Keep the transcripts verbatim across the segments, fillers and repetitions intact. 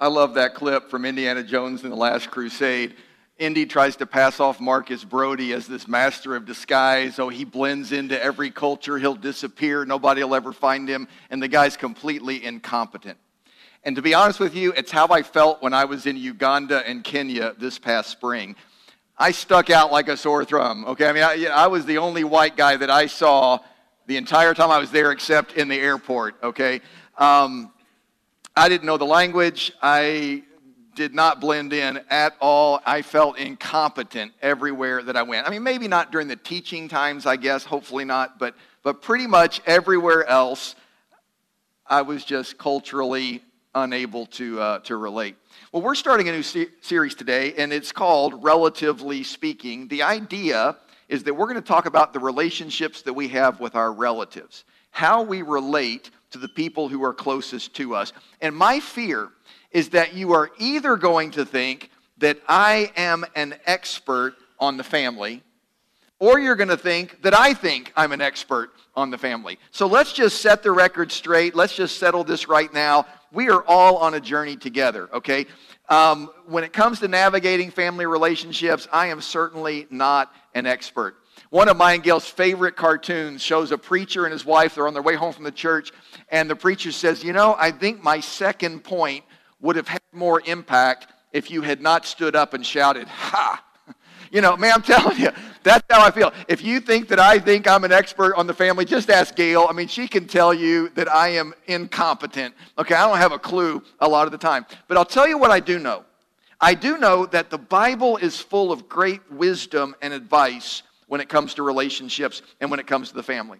I love that clip from Indiana Jones in The Last Crusade. Indy tries to pass off Marcus Brody as this master of disguise. Oh, he blends into every culture. He'll disappear. Nobody will ever find him. And the guy's completely incompetent. And to be honest with you, it's how I felt when I was in Uganda and Kenya this past spring. I stuck out like a sore thumb, okay? I mean, I, I was the only white guy that I saw the entire time I was there except in the airport, okay? Um, I didn't know the language. I did not blend in at all. I felt incompetent everywhere that I went. I mean, maybe not during the teaching times, I guess, hopefully not, but but pretty much everywhere else, I was just culturally unable to uh, to relate. Well, we're starting a new se- series today, and it's called Relatively Speaking. The idea is that we're going to talk about the relationships that we have with our relatives, how we relate to the people who are closest to us. And my fear is that you are either going to think that I am an expert on the family, or you're going to think that I think I'm an expert on the family. So let's just set the record straight. Let's just settle this right now. We are all on a journey together, okay? Um, when it comes to navigating family relationships, I am certainly not an expert. One of mine, Gail's favorite cartoons shows a preacher and his wife. They're on their way home from the church, and the preacher says, you know, I think my second point would have had more impact if you had not stood up and shouted, ha! You know, man, I'm telling you, that's how I feel. If you think that I think I'm an expert on the family, just ask Gail. I mean, she can tell you that I am incompetent. Okay, I don't have a clue a lot of the time. But I'll tell you what I do know. I do know that the Bible is full of great wisdom and advice when it comes to relationships and when it comes to the family.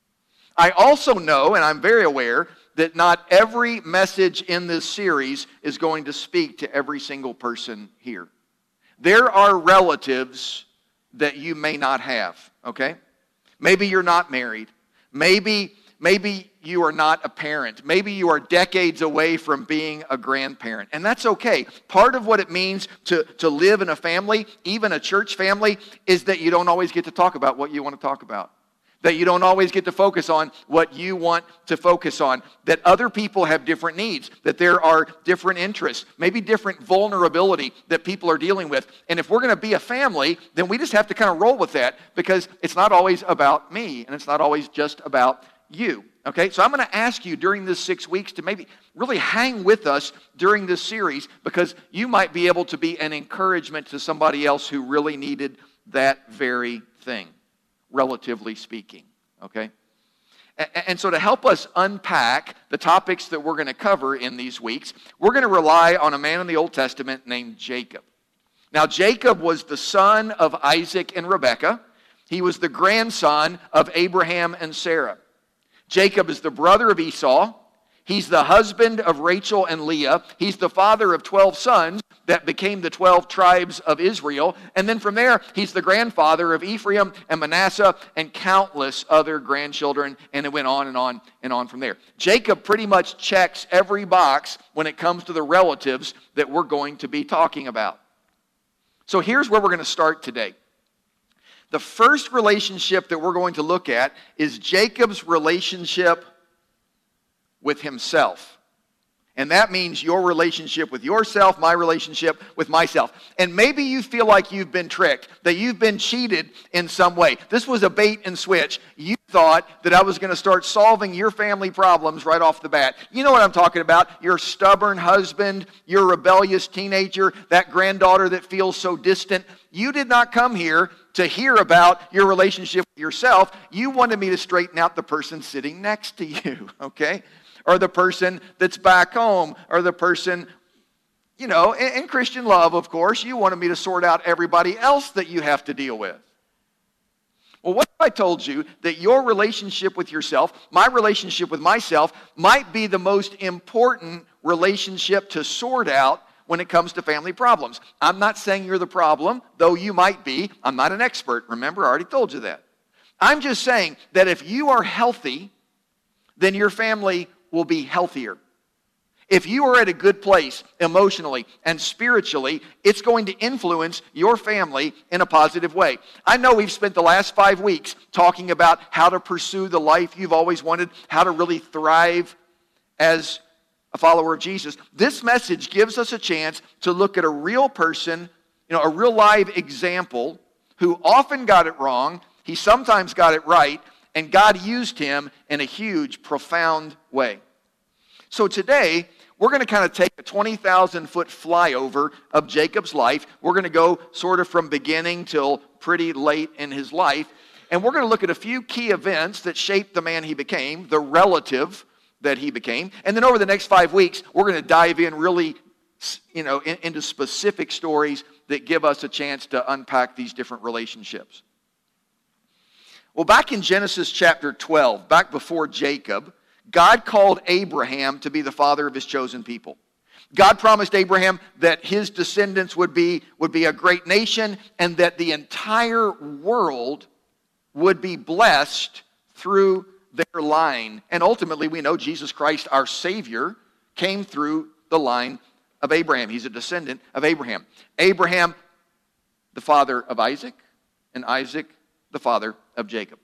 I also know, and I'm very aware, that not every message in this series is going to speak to every single person here. There are relatives that you may not have, okay? Maybe you're not married. Maybe, maybe you are not a parent. Maybe you are decades away from being a grandparent. And that's okay. Part of what it means to, to live in a family, even a church family, is that you don't always get to talk about what you want to talk about. That you don't always get to focus on what you want to focus on. That other people have different needs. That there are different interests. Maybe different vulnerability that people are dealing with. And if we're going to be a family, then we just have to kind of roll with that. Because it's not always about me. And it's not always just about you. Okay? So I'm going to ask you during this six weeks to maybe really hang with us during this series. Because you might be able to be an encouragement to somebody else who really needed that very thing. Relatively speaking, okay? And so to help us unpack the topics that we're going to cover in these weeks, we're going to rely on a man in the Old Testament named Jacob. Now, Jacob was the son of Isaac and Rebekah. He was the grandson of Abraham and Sarah. Jacob is the brother of Esau. He's the husband of Rachel and Leah. He's the father of twelve sons that became the twelve tribes of Israel. And then from there, he's the grandfather of Ephraim and Manasseh and countless other grandchildren. And it went on and on and on from there. Jacob pretty much checks every box when it comes to the relatives that we're going to be talking about. So here's where we're going to start today. The first relationship that we're going to look at is Jacob's relationship with himself. And that means your relationship with yourself, my relationship with myself. And maybe you feel like you've been tricked, that you've been cheated in some way. This was a bait and switch. You thought that I was going to start solving your family problems right off the bat. You know what I'm talking about. Your stubborn husband, your rebellious teenager, that granddaughter that feels so distant. You did not come here to hear about your relationship with yourself. You wanted me to straighten out the person sitting next to you, okay? Or the person that's back home, or the person, you know, in, in Christian love, of course, you wanted me to sort out everybody else that you have to deal with. Well, what if I told you that your relationship with yourself, my relationship with myself, might be the most important relationship to sort out when it comes to family problems? I'm not saying you're the problem, though you might be. I'm not an expert. Remember, I already told you that. I'm just saying that if you are healthy, then your family will be healthier. If you are at a good place emotionally and spiritually, it's going to influence your family in a positive way. I know we've spent the last five weeks talking about how to pursue the life you've always wanted, how to really thrive as a follower of Jesus, this message gives us a chance to look at a real person, you know, a real live example who often got it wrong. He sometimes got it right, and God used him in a huge, profound way. So today, we're going to kind of take a twenty thousand foot flyover of Jacob's life. We're going to go sort of from beginning till pretty late in his life. And we're going to look at a few key events that shaped the man he became, the relative that he became. And then over the next five weeks, we're going to dive in really, you know, in, into specific stories that give us a chance to unpack these different relationships. Well, back in Genesis chapter twelve, back before Jacob, God called Abraham to be the father of his chosen people. God promised Abraham that his descendants would be, would be a great nation and that the entire world would be blessed through their line. And ultimately, we know Jesus Christ, our Savior, came through the line of Abraham. He's a descendant of Abraham. Abraham, the father of Isaac, and Isaac, the father of Jacob.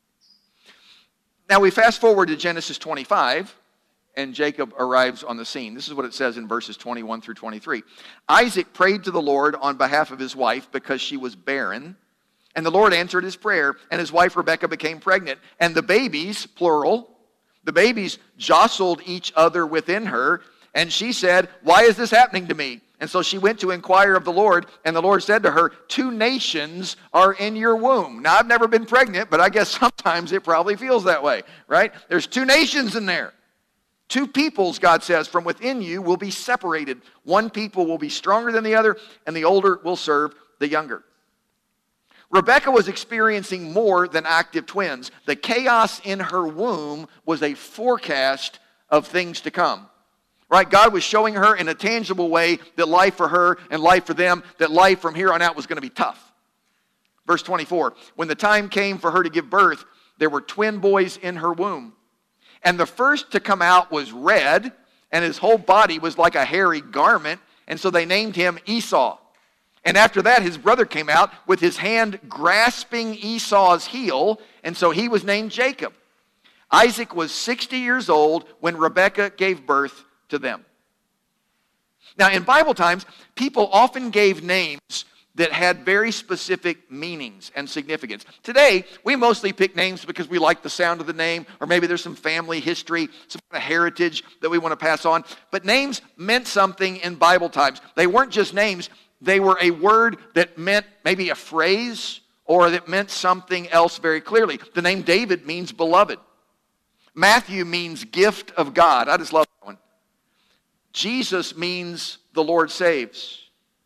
Now we fast forward to Genesis twenty-five, and Jacob arrives on the scene. This is what it says in verses twenty-one through twenty-three. Isaac prayed to the Lord on behalf of his wife because she was barren. And the Lord answered his prayer, and his wife Rebekah became pregnant. And the babies, plural, the babies jostled each other within her. And she said, "Why is this happening to me?" And so she went to inquire of the Lord, and the Lord said to her, "Two nations are in your womb." Now, I've never been pregnant, but I guess sometimes it probably feels that way, right? There's two nations in there. Two peoples, God says, from within you will be separated. One people will be stronger than the other, and the older will serve the younger. Rebekah was experiencing more than active twins. The chaos in her womb was a forecast of things to come. Right? God was showing her in a tangible way that life for her and life for them, that life from here on out was going to be tough. Verse twenty-four, when the time came for her to give birth, there were twin boys in her womb. And the first to come out was red, and his whole body was like a hairy garment, and so they named him Esau. And after that, his brother came out with his hand grasping Esau's heel, and so he was named Jacob. Isaac was sixty years old when Rebekah gave birth to them. Now, in Bible times, people often gave names that had very specific meanings and significance. Today, we mostly pick names because we like the sound of the name, or maybe there's some family history, some kind of heritage that we want to pass on. But names meant something in Bible times. They weren't just names. They were a word that meant maybe a phrase or that meant something else very clearly. The name David means beloved. Matthew means gift of God. I just love that one. Jesus means the Lord saves.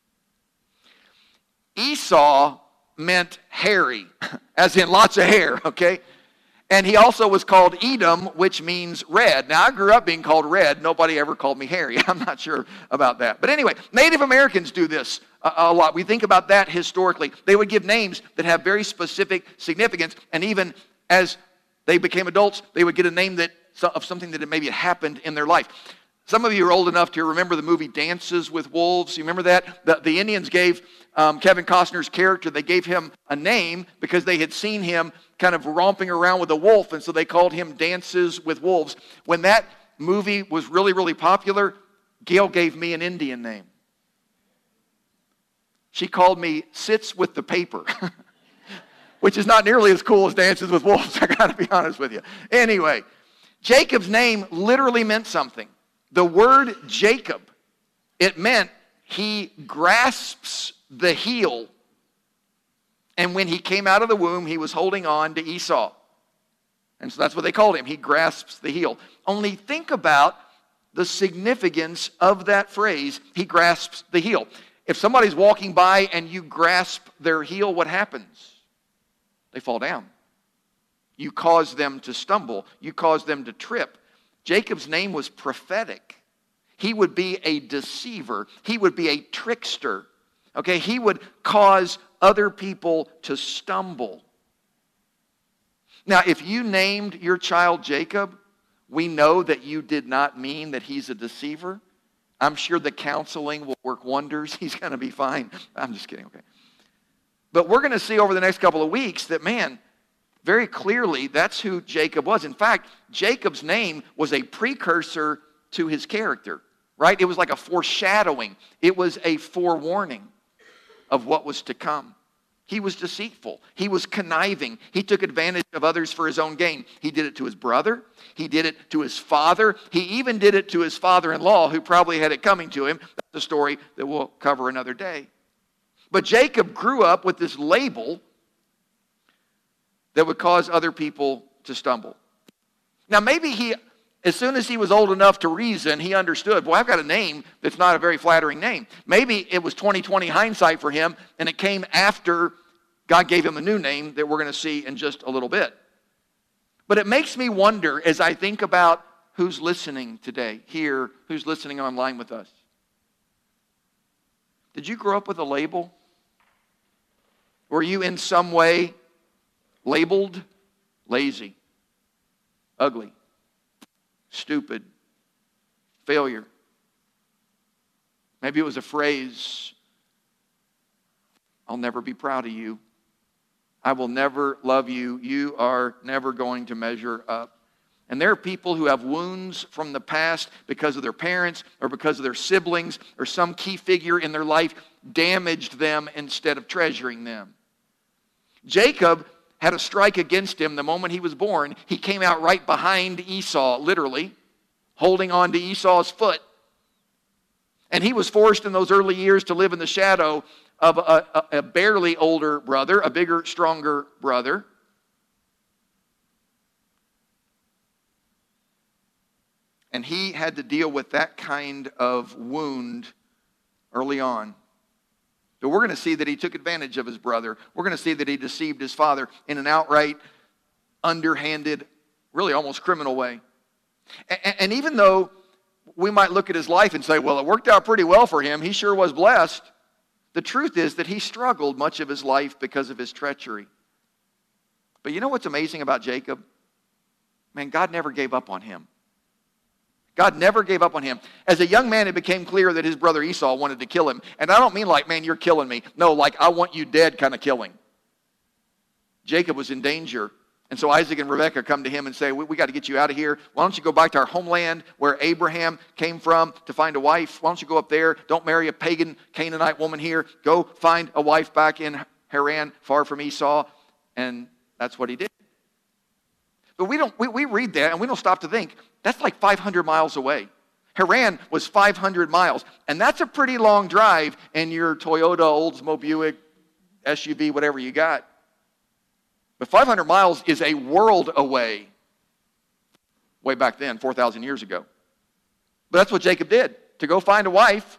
Esau meant hairy, as in lots of hair, okay? And he also was called Edom, which means red. Now, I grew up being called red. Nobody ever called me hairy. I'm not sure about that. But anyway, Native Americans do this a, a lot. We think about that historically. They would give names that have very specific significance, and even as they became adults, they would get a name that of something that maybe had happened in their life. Some of you are old enough to remember the movie Dances with Wolves. You remember that? The, the Indians gave um, Kevin Costner's character, they gave him a name because they had seen him kind of romping around with a wolf, and so they called him Dances with Wolves. When that movie was really, really popular, Gail gave me an Indian name. She called me Sits with the Paper, which is not nearly as cool as Dances with Wolves, I gotta be honest with you. Anyway, Jacob's name literally meant something. The word Jacob, it meant he grasps the heel. And when he came out of the womb, he was holding on to Esau. And so that's what they called him. He grasps the heel. Only think about the significance of that phrase, he grasps the heel. If somebody's walking by and you grasp their heel, what happens? They fall down. You cause them to stumble. You cause them to trip. Jacob's name was prophetic. He would be a deceiver. He would be a trickster. Okay, he would cause other people to stumble. Now, if you named your child Jacob, we know that you did not mean that he's a deceiver. I'm sure the counseling will work wonders. He's going to be fine. I'm just kidding, okay. But we're going to see over the next couple of weeks that, man, very clearly, that's who Jacob was. In fact, Jacob's name was a precursor to his character, right? It was like a foreshadowing. It was a forewarning of what was to come. He was deceitful. He was conniving. He took advantage of others for his own gain. He did it to his brother. He did it to his father. He even did it to his father-in-law, who probably had it coming to him. That's a story that we'll cover another day. But Jacob grew up with this label that would cause other people to stumble. Now, maybe he, as soon as he was old enough to reason, he understood, well, I've got a name that's not a very flattering name. Maybe it was twenty twenty hindsight for him, and it came after God gave him a new name that we're going to see in just a little bit. But it makes me wonder, as I think about who's listening today, here, who's listening online with us. Did you grow up with a label? Were you in some way labeled lazy, ugly, stupid, failure? Maybe it was a phrase, I'll never be proud of you. I will never love you. You are never going to measure up. And there are people who have wounds from the past because of their parents or because of their siblings or some key figure in their life damaged them instead of treasuring them. Jacob had a strike against him the moment he was born. He came out right behind Esau, literally, holding on to Esau's foot. And he was forced in those early years to live in the shadow of a, a, a barely older brother, a bigger, stronger brother. And he had to deal with that kind of wound early on. But we're going to see that he took advantage of his brother. We're going to see that he deceived his father in an outright, underhanded, really almost criminal way. And, and even though we might look at his life and say, well, it worked out pretty well for him, he sure was blessed, the truth is that he struggled much of his life because of his treachery. But you know what's amazing about Jacob? Man, God never gave up on him. God never gave up on him. As a young man, it became clear that his brother Esau wanted to kill him. And I don't mean like, man, you're killing me. No, like, I want you dead kind of killing. Jacob was in danger. And so Isaac and Rebekah come to him and say, we, we got to get you out of here. Why don't you go back to our homeland where Abraham came from to find a wife? Why don't you go up there? Don't marry a pagan Canaanite woman here. Go find a wife back in Haran, far from Esau. And that's what he did. But we don't. We, we read that and we don't stop to think, that's like five hundred miles away. Haran was five hundred miles. And that's a pretty long drive in your Toyota, Oldsmobile, Buick, S U V, whatever you got. But five hundred miles is a world away. Way back then, four thousand years ago. But that's what Jacob did. To go find a wife,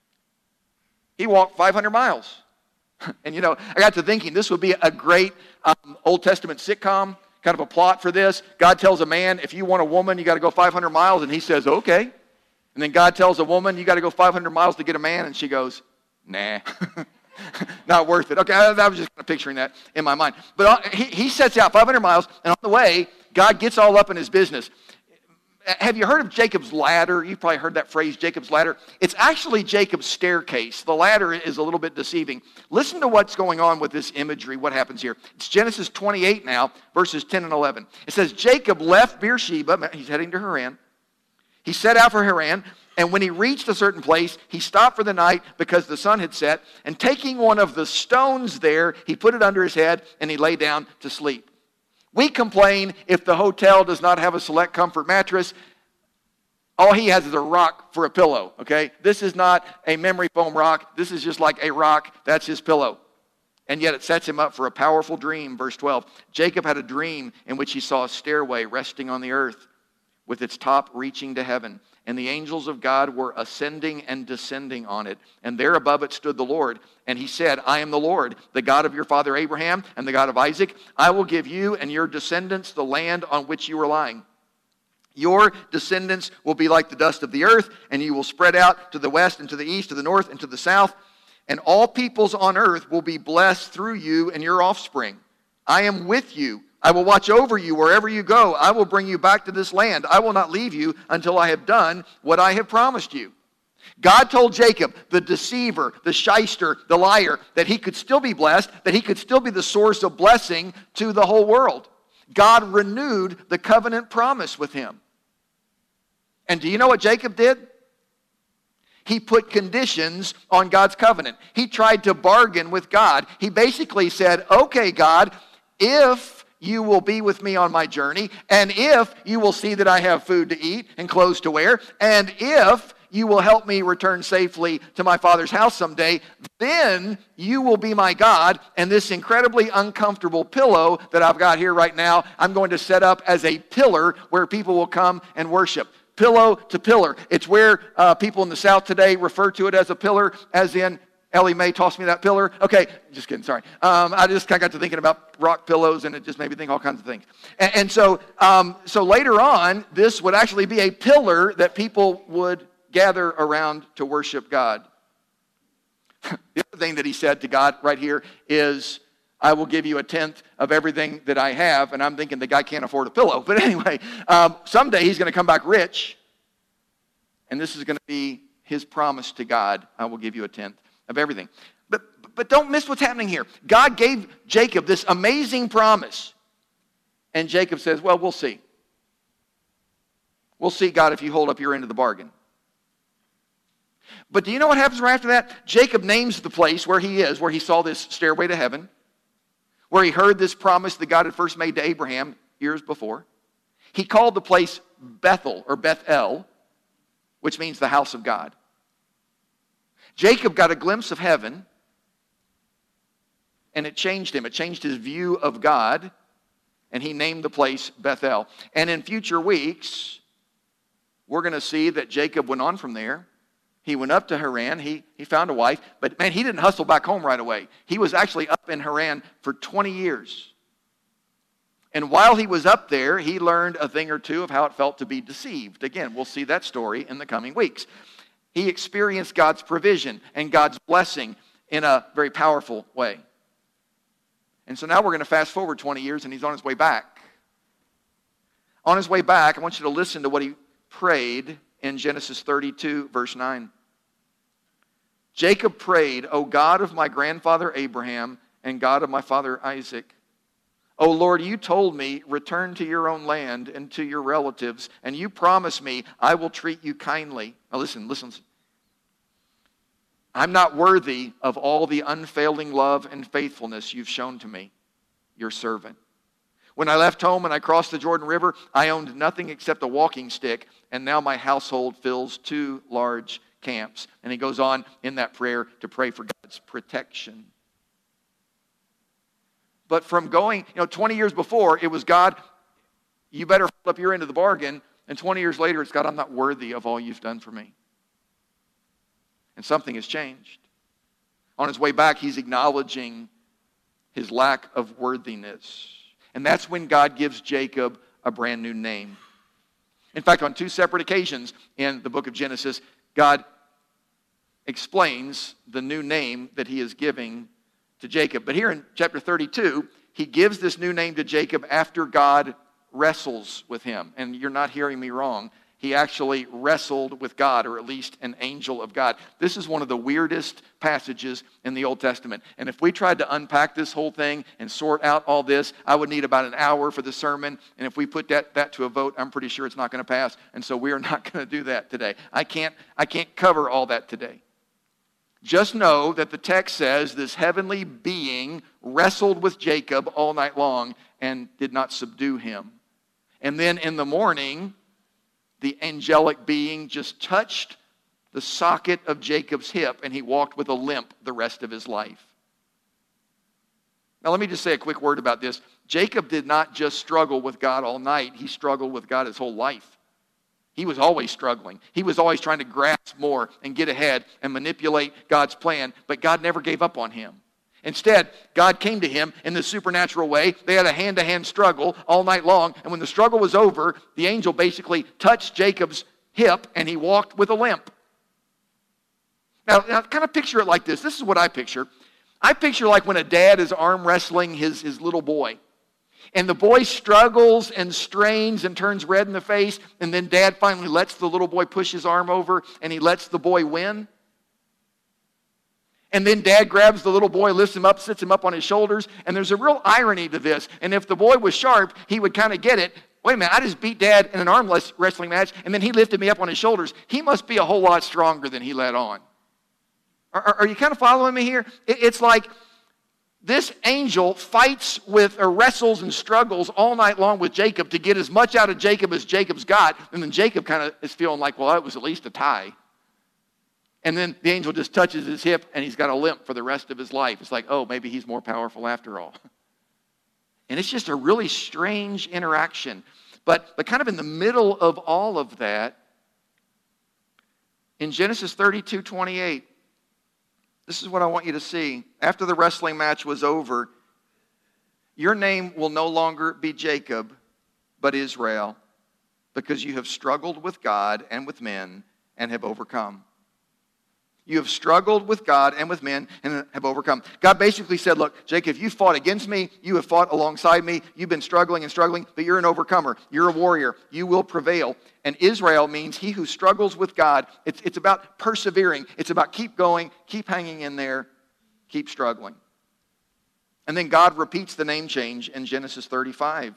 he walked five hundred miles. And you know, I got to thinking this would be a great um, Old Testament sitcom. Kind of a plot for this. God tells a man, if you want a woman, you got to go five hundred miles. And he says, okay. And then God tells a woman, you got to go five hundred miles to get a man. And she goes, nah, not worth it. Okay, I, I was just kind of picturing that in my mind. But uh, he, he sets out five hundred miles. And on the way, God gets all up in his business. Have you heard of Jacob's ladder? You've probably heard that phrase, Jacob's ladder. It's actually Jacob's staircase. The ladder is a little bit deceiving. Listen to what's going on with this imagery, what happens here. It's Genesis twenty-eight now, verses ten and eleven. It says, Jacob left Beersheba, he's heading to Haran. He set out for Haran, and when he reached a certain place, he stopped for the night because the sun had set, and taking one of the stones there, he put it under his head, and he lay down to sleep. We complain if the hotel does not have a Select Comfort mattress. All he has is a rock for a pillow, okay? This is not a memory foam rock. This is just like a rock. That's his pillow. And yet it sets him up for a powerful dream. Verse twelve, Jacob had a dream in which he saw a stairway resting on the earth with its top reaching to heaven. And the angels of God were ascending and descending on it. And there above it stood the Lord. And he said, I am the Lord, the God of your father Abraham and the God of Isaac. I will give you and your descendants the land on which you are lying. Your descendants will be like the dust of the earth, and you will spread out to the west and to the east, to the north and to the south. And all peoples on earth will be blessed through you and your offspring. I am with you. I will watch over you wherever you go. I will bring you back to this land. I will not leave you until I have done what I have promised you. God told Jacob, the deceiver, the shyster, the liar, that he could still be blessed, that he could still be the source of blessing to the whole world. God renewed the covenant promise with him. And do you know what Jacob did? He put conditions on God's covenant. He tried to bargain with God. He basically said, okay, God, if you will be with me on my journey, and if you will see that I have food to eat and clothes to wear, and if you will help me return safely to my father's house someday, then you will be my God, and this incredibly uncomfortable pillow that I've got here right now, I'm going to set up as a pillar where people will come and worship. Pillow to pillar. It's where uh, people in the South today refer to it as a pillar, as in, Ellie Mae tossed me that pillar. Okay, just kidding, sorry. Um, I just kind of got to thinking about rock pillows, and it just made me think all kinds of things. And, and so, um, so later on, this would actually be a pillar that people would gather around to worship God. The other thing that he said to God right here is, I will give you a tenth of everything that I have. And I'm thinking the guy can't afford a pillow. But anyway, um, someday he's going to come back rich. And this is going to be his promise to God. I will give you a tenth of everything. But, but don't miss what's happening here. God gave Jacob this amazing promise. And Jacob says, well, we'll see. We'll see, God, if you hold up your end of the bargain. But do you know what happens right after that? Jacob names the place where he is, where he saw this stairway to heaven, where he heard this promise that God had first made to Abraham years before. He called the place Bethel, or Bethel, which means the house of God. Jacob got a glimpse of heaven, and it changed him. It changed his view of God, and he named the place Bethel. And in future weeks, we're going to see that Jacob went on from there. He went up to Haran. He, he found a wife. But man, he didn't hustle back home right away. He was actually up in Haran for twenty years. And while he was up there, he learned a thing or two of how it felt to be deceived. Again, we'll see that story in the coming weeks. He experienced God's provision and God's blessing in a very powerful way. And so now we're going to fast forward twenty years, and he's on his way back. On his way back, I want you to listen to what he prayed in Genesis thirty-two, verse nine. Jacob prayed, O God of my grandfather Abraham and God of my father Isaac, O Lord, you told me, return to your own land and to your relatives, and you promised me, I will treat you kindly. Now listen, listen. I'm not worthy of all the unfailing love and faithfulness you've shown to me, your servant. When I left home and I crossed the Jordan River, I owned nothing except a walking stick, and now my household fills two large camps. And he goes on in that prayer to pray for God's protection. But from going, you know, twenty years before, it was God, you better hold up your end of the bargain. And twenty years later, it's God, I'm not worthy of all you've done for me. And something has changed. On his way back, he's acknowledging his lack of worthiness. And that's when God gives Jacob a brand new name. In fact, on two separate occasions in the book of Genesis, God explains the new name that he is giving to Jacob. But here in chapter thirty-two, he gives this new name to Jacob after God wrestles with him. And you're not hearing me wrong. He actually wrestled with God, or at least an angel of God. This is one of the weirdest passages in the Old Testament. And if we tried to unpack this whole thing and sort out all this, I would need about an hour for the sermon. And if we put that, that to a vote, I'm pretty sure it's not going to pass. And so we are not going to do that today. I can't, I can't cover all that today. Just know that the text says this heavenly being wrestled with Jacob all night long and did not subdue him. And then in the morning, the angelic being just touched the socket of Jacob's hip, and he walked with a limp the rest of his life. Now let me just say a quick word about this. Jacob did not just struggle with God all night. He struggled with God his whole life. He was always struggling. He was always trying to grasp more and get ahead and manipulate God's plan, but God never gave up on him. Instead, God came to him in the supernatural way. They had a hand-to-hand struggle all night long, and when the struggle was over, the angel basically touched Jacob's hip, and he walked with a limp. Now, now kind of picture it like this. This is what I picture. I picture like when a dad is arm wrestling his, his little boy, and the boy struggles and strains and turns red in the face, and then dad finally lets the little boy push his arm over, and he lets the boy win. And then dad grabs the little boy, lifts him up, sits him up on his shoulders, and there's a real irony to this. And if the boy was sharp, he would kind of get it. wait a minute, I just beat Dad in an arm wrestling match, and then he lifted me up on his shoulders. He must be a whole lot stronger than he let on. Are, are you kind of following me here? It, it's like this angel fights with or wrestles and struggles all night long with Jacob to get as much out of Jacob as Jacob's got, and then Jacob kind of is feeling like, well, that was at least a tie. And then the angel just touches his hip, and he's got a limp for the rest of his life. It's like, oh, maybe he's more powerful after all. And it's just a really strange interaction. But, but kind of in the middle of all of that, in Genesis thirty-two twenty-eight, this is what I want you to see. After the wrestling match was over, your name will no longer be Jacob, but Israel, because you have struggled with God and with men and have overcome. You have struggled with God and with men and have overcome. God basically said, look, Jacob, you fought against me. You have fought alongside me. You've been struggling and struggling, but you're an overcomer. You're a warrior. You will prevail. And Israel means he who struggles with God. It's, it's about persevering. It's about keep going, keep hanging in there, keep struggling. And then God repeats the name change in Genesis thirty-five.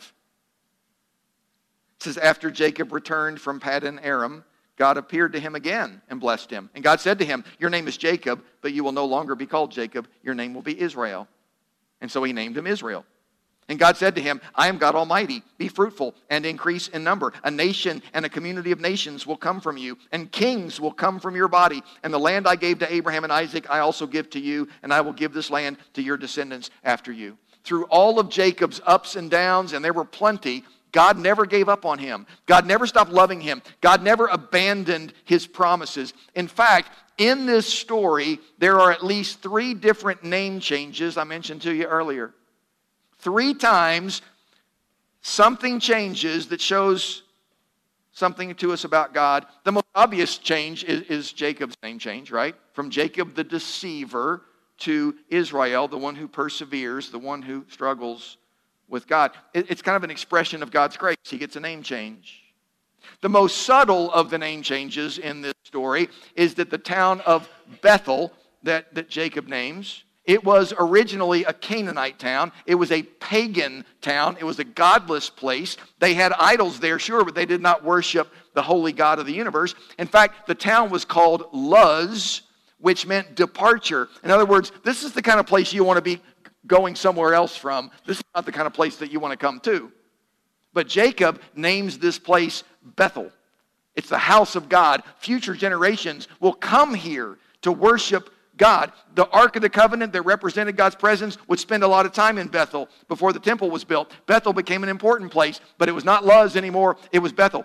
It says, after Jacob returned from Paddan Aram, God appeared to him again and blessed him. And God said to him, your name is Jacob, but you will no longer be called Jacob. Your name will be Israel. And so he named him Israel. And God said to him, I am God Almighty. Be fruitful and increase in number. A nation and a community of nations will come from you, and kings will come from your body. And the land I gave to Abraham and Isaac, I also give to you, and I will give this land to your descendants after you. Through all of Jacob's ups and downs, and there were plenty, God never gave up on him. God never stopped loving him. God never abandoned his promises. In fact, in this story, there are at least three different name changes I mentioned to you earlier. Three times, something changes that shows something to us about God. The most obvious change is, is Jacob's name change, right? From Jacob the deceiver to Israel, the one who perseveres, the one who struggles with God. It's kind of an expression of God's grace. He gets a name change. The most subtle of the name changes in this story is that the town of Bethel that, that Jacob names, it was originally a Canaanite town. It was a pagan town. It was a godless place. They had idols there, sure, but they did not worship the holy God of the universe. In fact, the town was called Luz, which meant departure. In other words, this is the kind of place you want to be going somewhere else from. This is not the kind of place that you want to come to. But Jacob names this place Bethel. It's the house of God. Future generations will come here to worship God. The Ark of the Covenant that represented God's presence would spend a lot of time in Bethel before the temple was built. Bethel became an important place, but it was not Luz anymore. It was Bethel.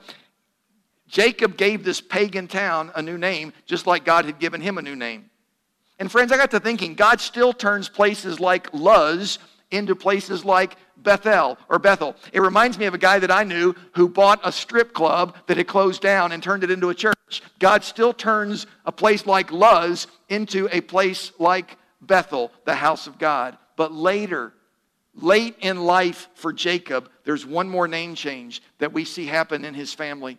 Jacob gave this pagan town a new name, just like God had given him a new name. And friends, I got to thinking, God still turns places like Luz into places like Bethel or Bethel. It reminds me of a guy that I knew who bought a strip club that had closed down and turned it into a church. God still turns a place like Luz into a place like Bethel, the house of God. But later, late in life for Jacob, there's one more name change that we see happen in his family.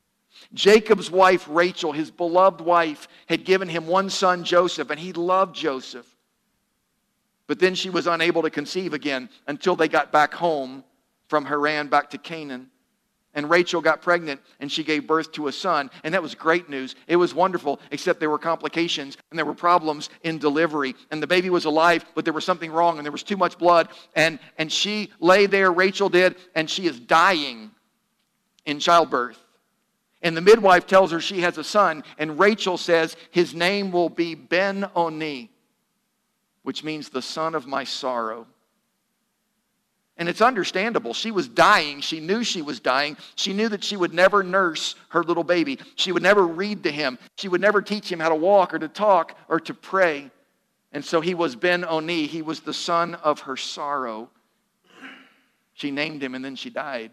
Jacob's wife, Rachel, his beloved wife, had given him one son, Joseph, and he loved Joseph. But then she was unable to conceive again until they got back home from Haran back to Canaan. And Rachel got pregnant, and she gave birth to a son. And that was great news. It was wonderful, except there were complications, and there were problems in delivery. And the baby was alive, but there was something wrong, and there was too much blood. And, and she lay there, Rachel did, and she is dying in childbirth. And the midwife tells her she has a son, and Rachel says, his name will be Ben-Oni, which means the son of my sorrow. And it's understandable. She was dying. She knew she was dying. She knew that she would never nurse her little baby. She would never read to him. She would never teach him how to walk or to talk or to pray. And so he was Ben-Oni. He was the son of her sorrow. She named him, and then she died.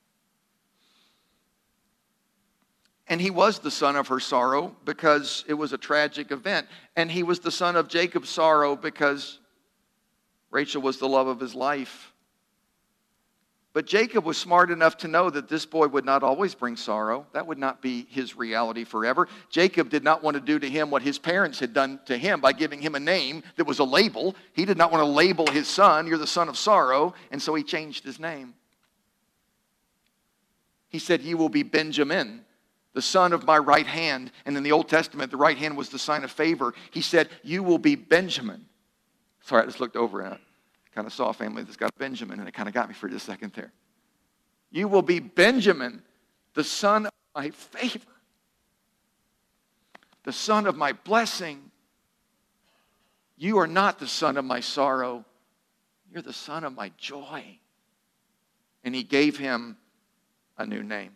And he was the son of her sorrow because it was a tragic event. And he was the son of Jacob's sorrow because Rachel was the love of his life. But Jacob was smart enough to know that this boy would not always bring sorrow. That would not be his reality forever. Jacob did not want to do to him what his parents had done to him by giving him a name that was a label. He did not want to label his son, you're the son of sorrow, and so he changed his name. He said, you will be Benjamin, the son of my right hand. And in the Old Testament, the right hand was the sign of favor. He said, you will be Benjamin. Sorry, I just looked over and I kind of saw a family that's got Benjamin, and it kind of got me for just a second there. You will be Benjamin, the son of my favor, the son of my blessing. You are not the son of my sorrow. You're the son of my joy. And he gave him a new name.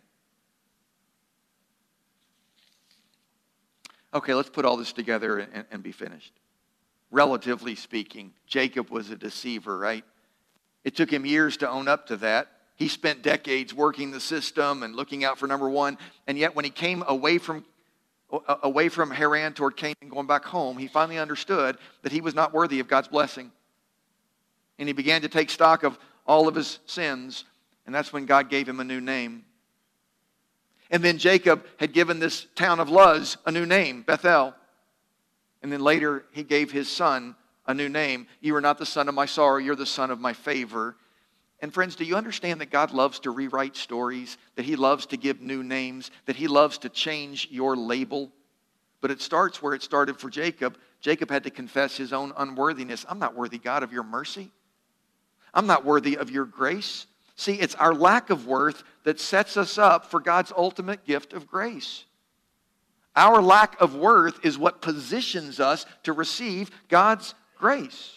Okay, let's put all this together and, and be finished. Relatively speaking, Jacob was a deceiver, right? It took him years to own up to that. He spent decades working the system and looking out for number one. And yet when he came away from away from Haran toward Canaan, going back home, he finally understood that he was not worthy of God's blessing. And he began to take stock of all of his sins. And that's when God gave him a new name. And then Jacob had given this town of Luz a new name, Bethel. And then later he gave his son a new name. You are not the son of my sorrow, you're the son of my favor. And friends, do you understand that God loves to rewrite stories? That he loves to give new names? That he loves to change your label? But it starts where it started for Jacob. Jacob had to confess his own unworthiness. I'm not worthy, God, of your mercy. I'm not worthy of your grace. See, it's our lack of worth that sets us up for God's ultimate gift of grace. Our lack of worth is what positions us to receive God's grace.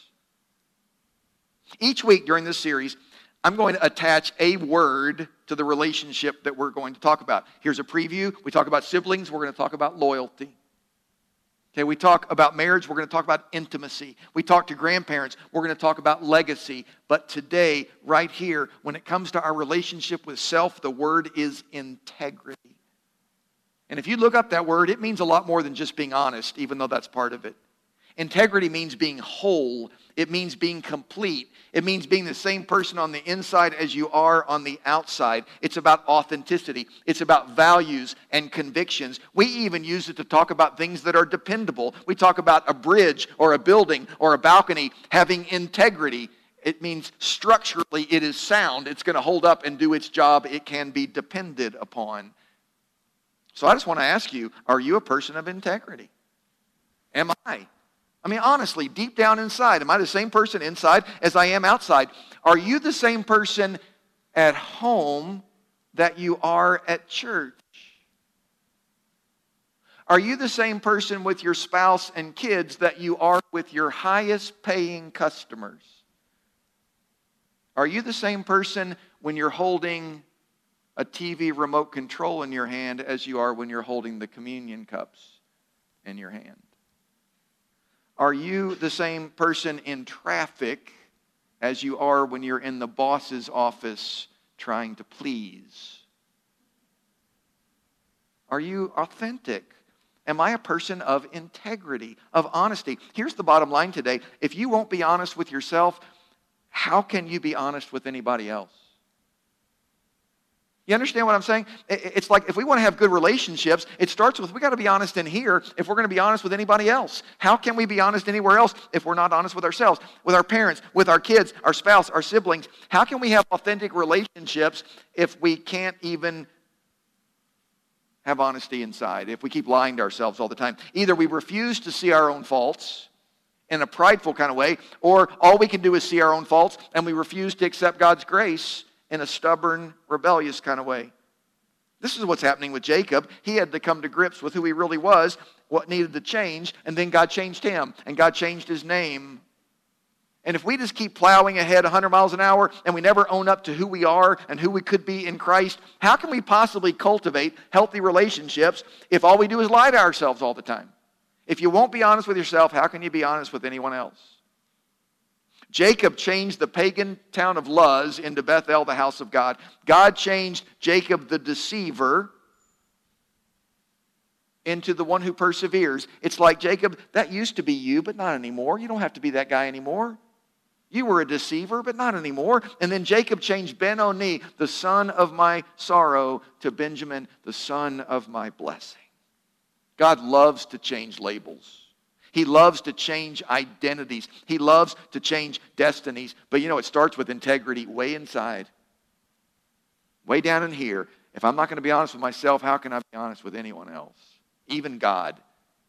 Each week during this series, I'm going to attach a word to the relationship that we're going to talk about. Here's a preview. We talk about siblings. We're going to talk about loyalty. Okay, we talk about marriage. We're going to talk about intimacy. We talk to grandparents. We're going to talk about legacy. But today, right here, when it comes to our relationship with self, the word is integrity. And if you look up that word, it means a lot more than just being honest, even though that's part of it. Integrity means being whole. It means being complete. It means being the same person on the inside as you are on the outside. It's about authenticity. It's about values and convictions. We even use it to talk about things that are dependable. We talk about a bridge or a building or a balcony having integrity. It means structurally it is sound. It's going to hold up and do its job. It can be depended upon. So I just want to ask you, are you a person of integrity? Am I? I mean, honestly, deep down inside, am I the same person inside as I am outside? Are you the same person at home that you are at church? Are you the same person with your spouse and kids that you are with your highest paying customers? Are you the same person when you're holding a T V remote control in your hand as you are when you're holding the communion cups in your hand? Are you the same person in traffic as you are when you're in the boss's office trying to please? Are you authentic? Am I a person of integrity, of honesty? Here's the bottom line today. If you won't be honest with yourself, how can you be honest with anybody else? You understand what I'm saying? It's like if we want to have good relationships, it starts with we got to be honest in here if we're going to be honest with anybody else. How can we be honest anywhere else if we're not honest with ourselves, with our parents, with our kids, our spouse, our siblings? How can we have authentic relationships if we can't even have honesty inside, if we keep lying to ourselves all the time? Either we refuse to see our own faults in a prideful kind of way, or all we can do is see our own faults and we refuse to accept God's grace in a stubborn, rebellious kind of way. This is what's happening with Jacob. He had to come to grips with who he really was, what needed to change, and then God changed him, and God changed his name. And if we just keep plowing ahead one hundred miles an hour and we never own up to who we are and who we could be in Christ, how can we possibly cultivate healthy relationships if all we do is lie to ourselves all the time? If you won't be honest with yourself, how can you be honest with anyone else? Jacob changed the pagan town of Luz into Bethel, the house of God. God changed Jacob the deceiver into the one who perseveres. It's like, Jacob, that used to be you, but not anymore. You don't have to be that guy anymore. You were a deceiver, but not anymore. And then Jacob changed Ben-Oni, the son of my sorrow, to Benjamin, the son of my blessing. God loves to change labels. He loves to change identities. He loves to change destinies. But you know, it starts with integrity way inside. Way down in here. If I'm not going to be honest with myself, how can I be honest with anyone else? Even God.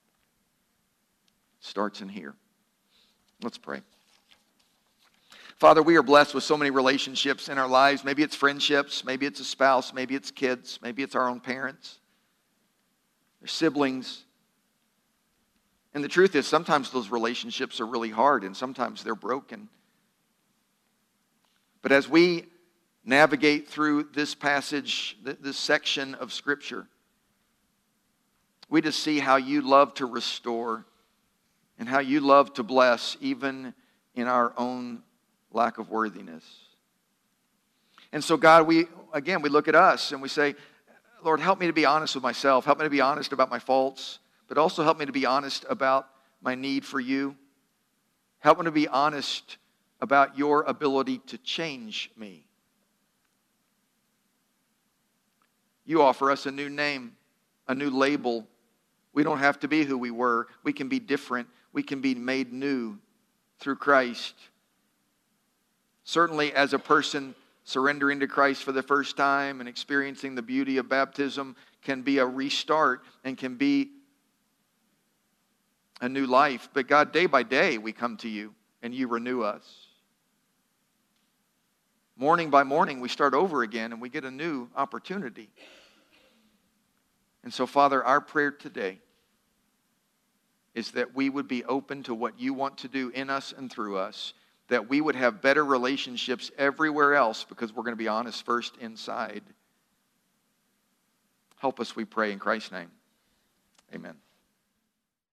Starts in here. Let's pray. Father, we are blessed with so many relationships in our lives. Maybe it's friendships, maybe it's a spouse, maybe it's kids, maybe it's our own parents, or siblings. And the truth is, sometimes those relationships are really hard and sometimes they're broken. But as we navigate through this passage, this section of Scripture, we just see how you love to restore and how you love to bless even in our own lack of worthiness. And so, God, we again, we look at us and we say, Lord, help me to be honest with myself. Help me to be honest about my faults, but also help me to be honest about my need for you. Help me to be honest about your ability to change me. You offer us a new name, a new label. We don't have to be who we were. We can be different. We can be made new through Christ. Certainly, as a person surrendering to Christ for the first time and experiencing the beauty of baptism can be a restart and can be a new life. But God, day by day, we come to you and you renew us. Morning by morning, we start over again and we get a new opportunity. And so, Father, our prayer today is that we would be open to what you want to do in us and through us, that we would have better relationships everywhere else because we're going to be honest first inside. Help us, we pray, in Christ's name. Amen.